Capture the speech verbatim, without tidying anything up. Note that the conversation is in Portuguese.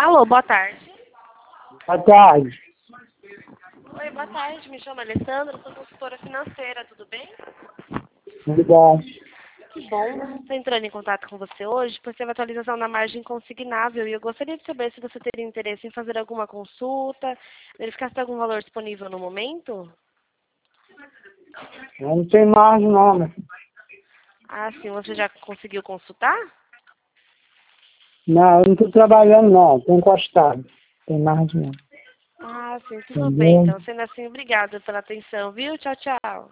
Alô, boa tarde. Boa tarde. Oi, boa tarde. Me chamo Alessandra, sou consultora financeira, tudo bem? Tudo bom? Que bom. Estou entrando em contato com você hoje por ter uma atualização na margem consignável e eu gostaria de saber se você teria interesse em fazer alguma consulta, verificar se tem algum valor disponível no momento. Eu não tenho margem não, né? Ah, sim. Você já conseguiu consultar? Não, eu não estou trabalhando não, estou encostado. Tem margem não. Ah, sim. Tudo bem, Entendeu? então. Sendo assim, obrigada pela atenção, viu? Tchau, tchau.